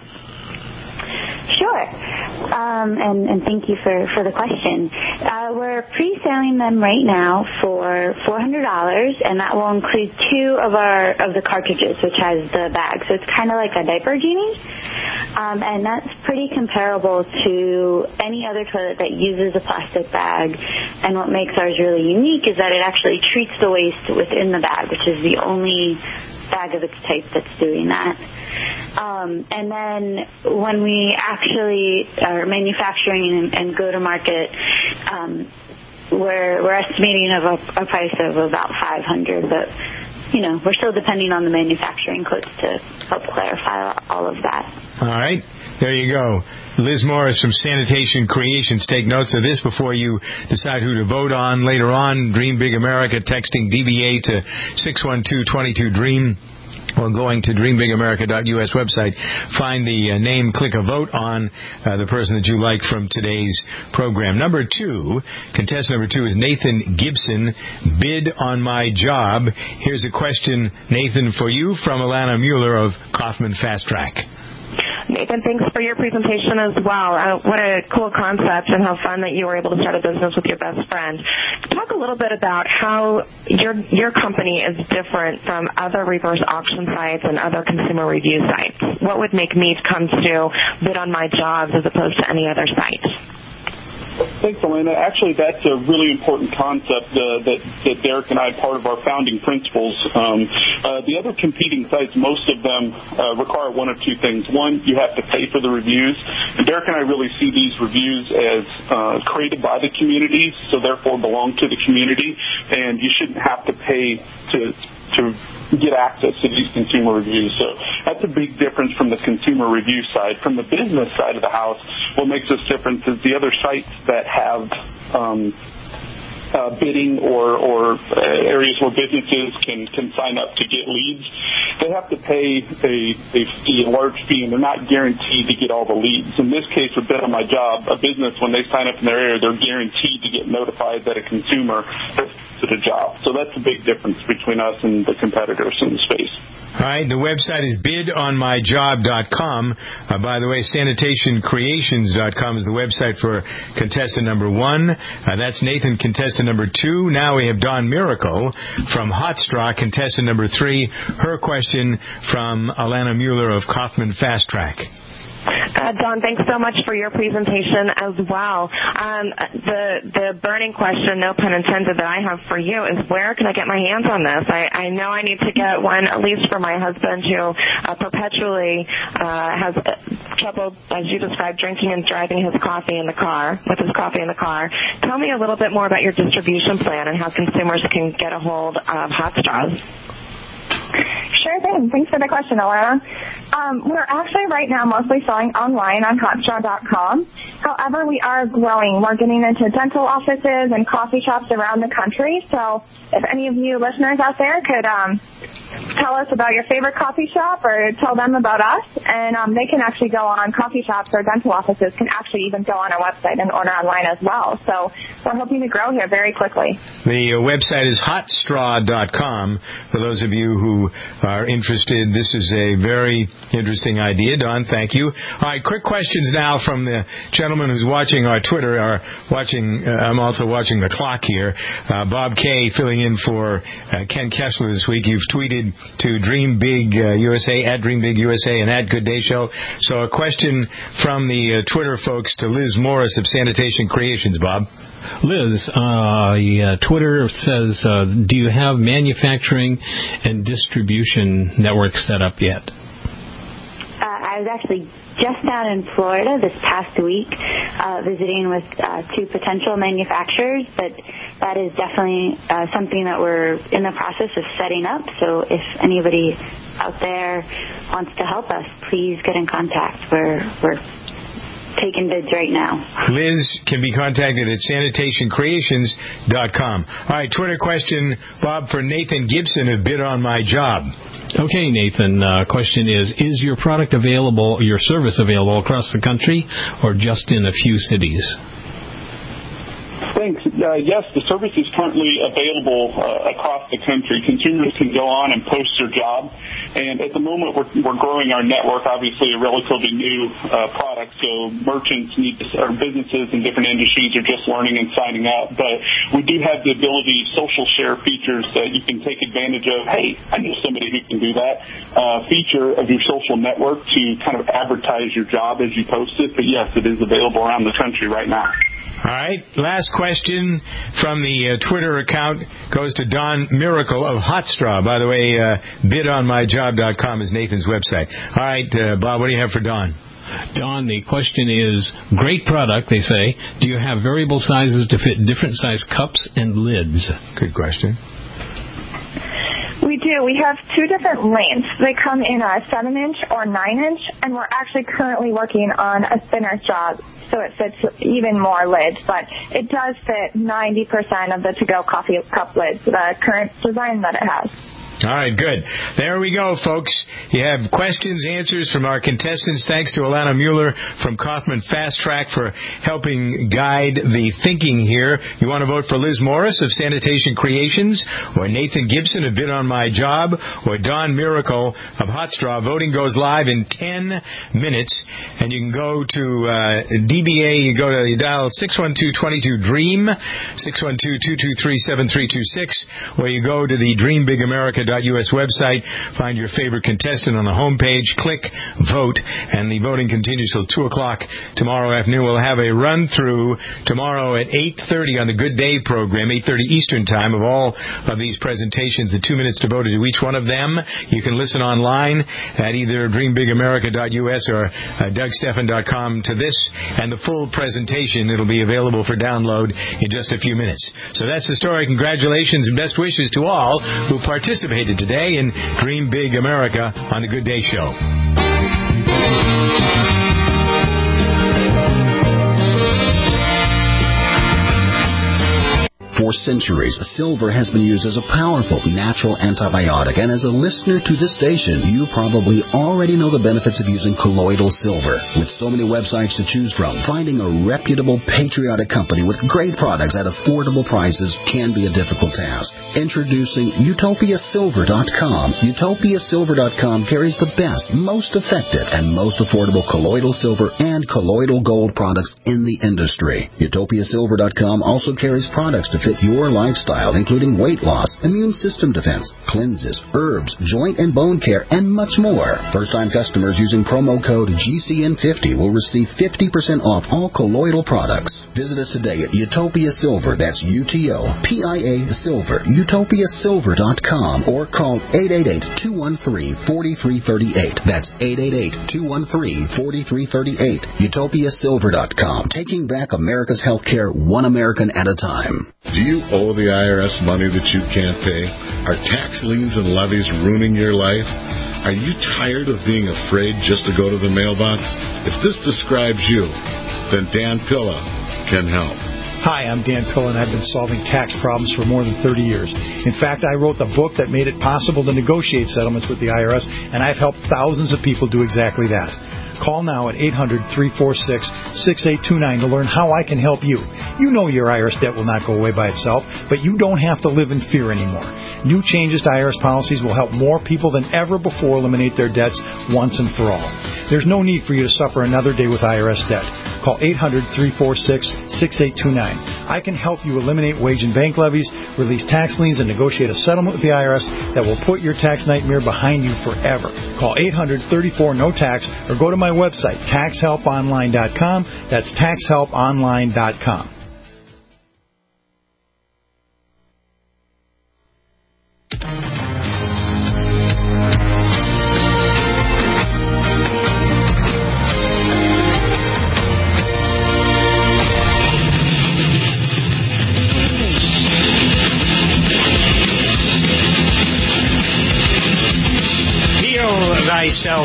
Speaker 10: Sure, um, and, and thank you for, for the question. Uh, we're pre-selling them right now for four hundred dollars, and that will include two of our of the cartridges, which has the bag. So it's kind of like a diaper genie, um, and that's pretty comparable to any other toilet that uses a plastic bag. And what makes ours really unique is that it actually treats the waste within the bag, which is the only bag of its type that's doing that. Um, and then when we actually are manufacturing and, and go to market, um, we're, we're estimating of a, a price of about five hundred dollars, but you know, we're still depending on the manufacturing codes to help clarify all of that.
Speaker 2: All right. There you go. Liz Morris from Sanitation Creations. Take notes of this before you decide who to vote on later on. Dream Big America, texting D B A to six one two, two two, DREAM. Or going to dream big america dot U S website, find the uh, name, click a vote on uh, the person that you like from today's program. Number two, contestant number two is Nathan Gibson, Bid on My Job. Here's a question, Nathan, for you from Alana Mueller of Kaufman Fast Track.
Speaker 23: Nathan, thanks for your presentation as well. Uh, what a cool concept, and how fun that you were able to start a business with your best friend. Talk a little bit about how your your company is different from other reverse auction sites and other consumer review sites. What would make me come to Bid on My Jobs as opposed to any other site?
Speaker 13: Thanks, Elena. Actually, that's a really important concept uh, that, that Derek and I, part of our founding principles. Um, uh, the other competing sites, most of them uh, require one of two things. One, you have to pay for the reviews. And Derek and I really see these reviews as uh, created by the community, so therefore belong to the community, and you shouldn't have to pay to to get access to these consumer reviews. So that's a big difference from the consumer review side. From the business side of the house, what makes us different is the other sites that have um, Uh, bidding or, or uh, areas where businesses can, can sign up to get leads, they have to pay a, a fee, a large fee, and they're not guaranteed to get all the leads. In this case, with Bid on My Job, a business, when they sign up in their area, they're guaranteed to get notified that a consumer has posted a job. So that's a big difference between us and the competitors in the space.
Speaker 2: All right, the website is bid on my job dot com. Uh, by the way, sanitation creations dot com is the website for contestant number one. Uh, that's Nathan, contestant number two. Now we have Dawn Miracle from Hot Straw, contestant number three. Her question from Alana Mueller of Kaufman Fast Track.
Speaker 23: Uh, Dawn, thanks so much for your presentation as well. Um, the the burning question, no pun intended, that I have for you is where can I get my hands on this? I, I know I need to get one, at least for my husband, who uh, perpetually uh, has trouble, as you described, drinking and driving his coffee in the car, with his coffee in the car. Tell me a little bit more about your distribution plan and how consumers can get a hold of Hot Straws.
Speaker 4: Sure thing. Thanks for the question, Alana. Um, we're actually right now mostly selling online on hot straw dot com. However, we are growing. We're getting into dental offices and coffee shops around the country. So if any of you listeners out there could um, tell us about your favorite coffee shop or tell them about us, and um, they can actually go on coffee shops or dental offices can actually even go on our website and order online as well. So we're hoping to grow here very quickly.
Speaker 2: The uh, website is hot straw dot com. For those of you who are interested, this is a very interesting idea. Don, thank you. All right, quick questions now from the gentleman who's watching our Twitter. Or watching, uh, I'm also watching the clock here. Uh, Bob Kay filling in for uh, Ken Kessler this week. You've tweeted to Dream Big uh, U S A, at Dream Big U S A, and at Good Day Show. So a question from the uh, Twitter folks to Liz Morris of Sanitation Creations, Bob.
Speaker 6: Liz, uh, yeah, Twitter says, uh, do you have manufacturing and distribution networks set up yet?
Speaker 10: Uh, I was actually just down in Florida this past week uh, visiting with uh, two potential manufacturers, but that is definitely uh, something that we're in the process of setting up. So if anybody out there wants to help us, please get in contact. We're, we're taking bids right now.
Speaker 2: Liz can be contacted at sanitation creations dot com. All right, Twitter question, Bob, for Nathan Gibson of Bid on My Job.
Speaker 6: Okay, Nathan, uh, question is, is your product available, your service available across the country or just in a few cities?
Speaker 13: Thanks. Uh, yes, the service is currently available uh, across the country. Consumers can go on and post their job. And at the moment, we're, we're growing our network, obviously a relatively new uh, product, so merchants need to, or businesses in different industries are just learning and signing up. But we do have the ability, social share features that you can take advantage of. Hey, I know somebody who can do that. Uh, feature of your social network to kind of advertise your job as you post it. But yes, it is available around the country right now.
Speaker 2: All right, last question from the uh, Twitter account goes to Dawn Miracle of Hot Straw. By the way, uh, bid on my job dot com is Nathan's website. All right, uh, Bob, what do you have for Dawn?
Speaker 6: Dawn, the question is, great product, they say. Do you have variable sizes to fit different size cups and lids?
Speaker 2: Good question.
Speaker 4: We do. We have two different lengths. They come in a seven inch or nine inch, and we're actually currently working on a thinner job, so it fits even more lids. But it does fit ninety percent of the to-go coffee cup lids, the current design that it has.
Speaker 2: All right, good. There we go, folks. You have questions, answers from our contestants. Thanks to Alana Mueller from Kaufman Fast Track for helping guide the thinking here. You want to vote for Liz Morris of Sanitation Creations, or Nathan Gibson of Bid on My Job, or Dawn Miracle of Hot Straw. Voting goes live in ten minutes, and you can go to uh, D B A. You go to you dial six one two, two two, DREAM, six one two, two two three, seven three two six, or you go to the Dream Big America dot U S website, find your favorite contestant on the homepage, click vote, and the voting continues till two o'clock tomorrow afternoon. We'll have a run-through tomorrow at eight thirty on the Good Day program, eight thirty Eastern Time, of all of these presentations, the two minutes devoted to each one of them. You can listen online at either Dream Big America dot U S or uh, Doug Stephan dot com to this, and the full presentation. It'll be available for download in just a few minutes. So that's the story. Congratulations and best wishes to all who participated participated today in Dream Big America on the Good Day Show.
Speaker 7: For centuries, silver has been used as a powerful natural antibiotic, and as a listener to this station, you probably already know the benefits of using colloidal silver. With so many websites to choose from, finding a reputable, patriotic company with great products at affordable prices can be a difficult task. Introducing Utopia Silver dot com. Utopia Silver dot com carries the best, most effective, and most affordable colloidal silver and colloidal gold products in the industry. Utopia Silver dot com also carries products to fit your lifestyle, including weight loss, immune system defense, cleanses, herbs, joint and bone care, and much more. First-time customers using promo code G C N fifty will receive fifty percent off all colloidal products. Visit us today at Utopia Silver, that's U T O P I A Silver, Utopia Silver dot com, or call eight eight eight, two one three, four three three eight. That's eight eight eight, two one three, four three three eight. Utopia Silver dot com, taking back America's health care one American at a time.
Speaker 12: Do you owe the I R S money that you can't pay? Are tax liens and levies ruining your life? Are you tired of being afraid just to go to the mailbox? If this describes you, then Dan Pilla can help.
Speaker 14: Hi, I'm Dan Pilla, and I've been solving tax problems for more than thirty years. In fact, I wrote the book that made it possible to negotiate settlements with the I R S, and I've helped thousands of people do exactly that. Call now at eight hundred, three four six, six eight two nine to learn how I can help you. You know your I R S debt will not go away by itself, but you don't have to live in fear anymore. New changes to I R S policies will help more people than ever before eliminate their debts once and for all. There's no need for you to suffer another day with I R S debt. Call eight hundred, three four six, six eight two nine. I can help you eliminate wage and bank levies, release tax liens, and negotiate a settlement with the I R S that will put your tax nightmare behind you forever. Call eight hundred, thirty-four, no tax or go to my website, tax help online dot com. That's tax help online dot com.
Speaker 2: Thyself.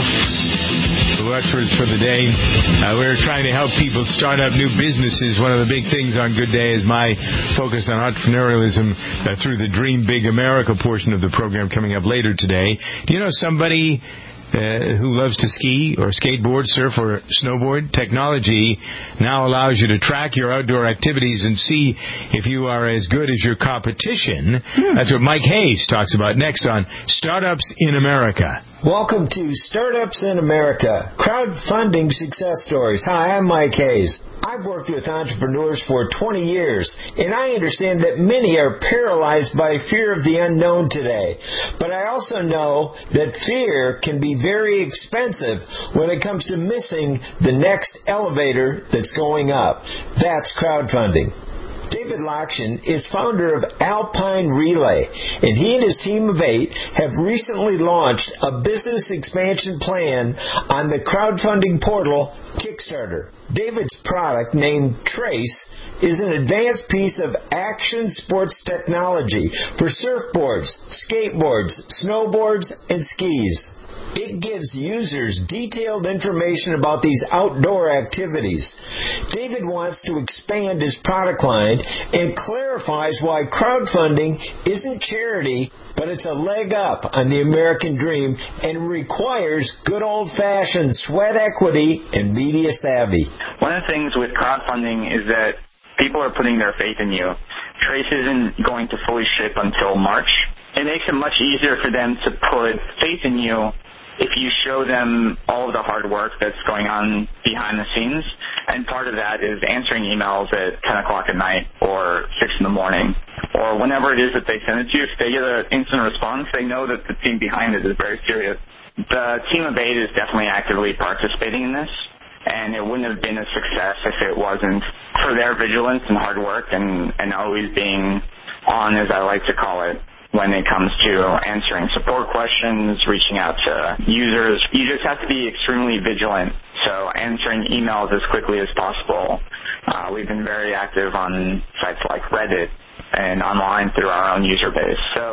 Speaker 2: The watchwords for the day. Uh, we're trying to help people start up new businesses. One of the big things on Good Day is my focus on entrepreneurialism uh, through the Dream Big America portion of the program coming up later today. Do you know somebody Uh, who loves to ski or skateboard, surf, or snowboard? Technology now allows you to track your outdoor activities and see if you are as good as your competition. Hmm. That's what Mike Hayes talks about next on Startups in America.
Speaker 24: Welcome to Startups in America, crowdfunding success stories. Hi, I'm Mike Hayes. I've worked with entrepreneurs for twenty years, and I understand that many are paralyzed by fear of the unknown today. But I also know that fear can be very expensive when it comes to missing the next elevator that's going up. That's crowdfunding. David Lokshin is founder of Alpine Relay, and he and his team of eight have recently launched a business expansion plan on the crowdfunding portal Kickstarter. David's product, named Trace, is an advanced piece of action sports technology for surfboards, skateboards, snowboards, and skis. It gives users detailed information about these outdoor activities. David wants to expand his product line and clarifies why crowdfunding isn't charity, but it's a leg up on the American dream and requires good old-fashioned sweat equity and media savvy.
Speaker 25: One of the things with crowdfunding is that people are putting their faith in you. Trace isn't going to fully ship until March. It makes it much easier for them to put faith in you if you show them all of the hard work that's going on behind the scenes. And part of that is answering emails at ten o'clock at night or six in the morning or whenever it is that they send it to you. If they get an instant response, they know that the team behind it is very serious. The team of eight is definitely actively participating in this, and it wouldn't have been a success if it wasn't for their vigilance and hard work and, and always being on, as I like to call it, when it comes to answering support questions, reaching out to users. You just have to be extremely vigilant. So answering emails as quickly as possible. Uh, we've been very active on sites like Reddit and online through our own user base. So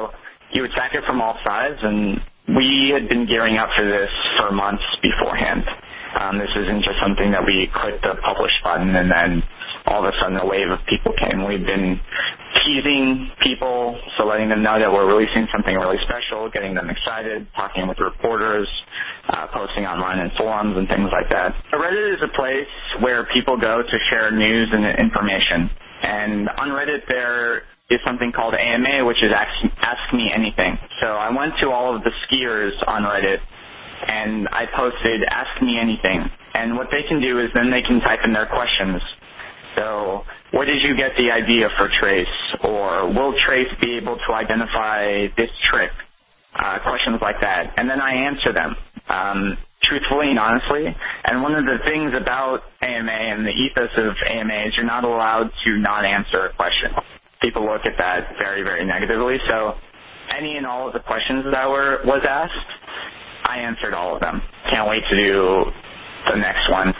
Speaker 25: you attack it from all sides, and we had been gearing up for this for months beforehand. Um, this isn't just something that we clicked the publish button and then all of a sudden a wave of people came. We've been teasing people, so letting them know that we're releasing something really special, getting them excited, talking with reporters, uh, posting online in forums and things like that. Reddit is a place where people go to share news and information. And on Reddit there is something called A M A, which is Ask, Ask Me Anything. So I went to all of the skiers on Reddit and I posted Ask Me Anything. And what they can do is then they can type in their questions. So, where did you get the idea for Trace? Or, will Trace be able to identify this trick? Uh, questions like that. And then I answer them, um, truthfully and honestly. And one of the things about A M A and the ethos of A M A is you're not allowed to not answer a question. People look at that very, very negatively. So, any and all of the questions that were was asked, I answered all of them. Can't wait to do the next one.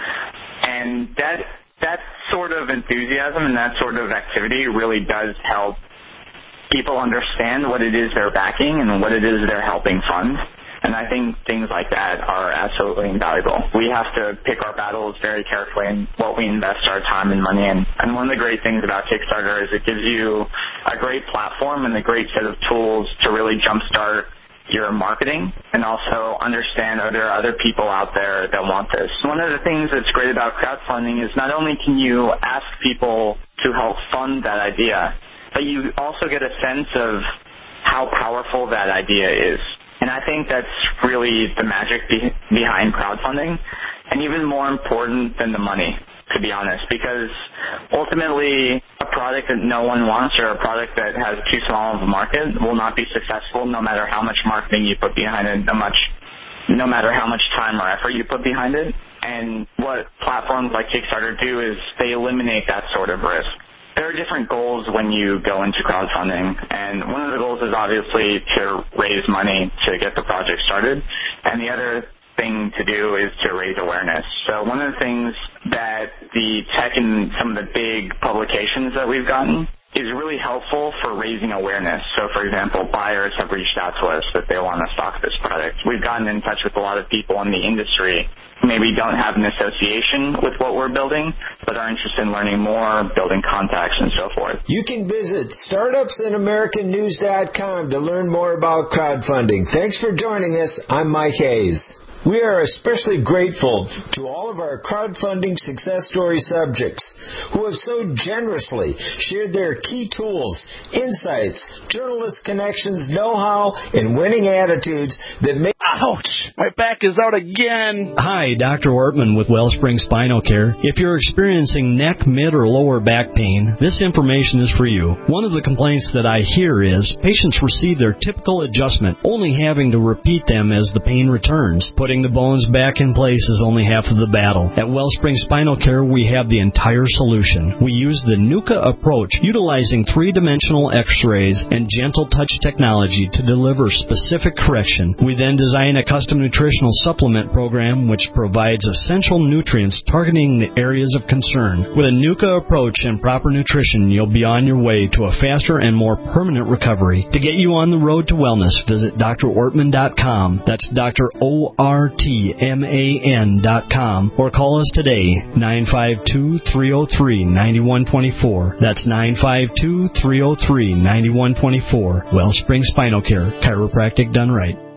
Speaker 25: And that that sort of enthusiasm and that sort of activity really does help people understand what it is they're backing and what it is they're helping fund. And I think things like that are absolutely invaluable. We have to pick our battles very carefully in what we invest our time and money in. And one of the great things about Kickstarter is it gives you a great platform and a great set of tools to really jumpstart your marketing and also understand are there other people out there that want this. One of the things that's great about crowdfunding is not only can you ask people to help fund that idea, but you also get a sense of how powerful that idea is. And I think that's really the magic be- behind crowdfunding, and even more important than the money, to be honest, because ultimately a product that no one wants or a product that has too small of a market will not be successful no matter how much marketing you put behind it, no, much, no matter how much time or effort you put behind it. And what platforms like Kickstarter do is they eliminate that sort of risk. There are different goals when you go into crowdfunding, and one of the goals is obviously to raise money to get the project started, and the other thing to do is to raise awareness. So one of the things that the tech and some of the big publications that we've gotten is really helpful for raising awareness. So, for example, buyers have reached out to us that they want to stock this product. We've gotten in touch with a lot of people in the industry who maybe don't have an association with what we're building, but are interested in learning more, building contacts, and so forth.
Speaker 24: You can visit startups in american news dot com to learn more about crowdfunding. Thanks for joining us. I'm Mike Hayes. We are especially grateful to all of our crowdfunding success story subjects who have so generously shared their key tools, insights, journalist connections, know-how, and winning attitudes that make...
Speaker 15: Ouch! My back is out again!
Speaker 16: Hi, Doctor Ortman with Wellspring Spinal Care. If you're experiencing neck, mid, or lower back pain, this information is for you. One of the complaints that I hear is patients receive their typical adjustment, only having to repeat them as the pain returns. Putting the bones back in place is only half of the battle. At Wellspring Spinal Care, we have the entire solution. We use the NUCA approach, utilizing three-dimensional x-rays and gentle touch technology to deliver specific correction. We then design a custom nutritional supplement program which provides essential nutrients targeting the areas of concern. With a NUCA approach and proper nutrition, you'll be on your way to a faster and more permanent recovery. To get you on the road to wellness, visit D R ortman dot com. That's Doctor O R T M A N dot com, or call us today, nine five two, three oh three, nine one two four. That's nine five two, three oh three, nine one two four. Wellspring Spinal Care, chiropractic done right.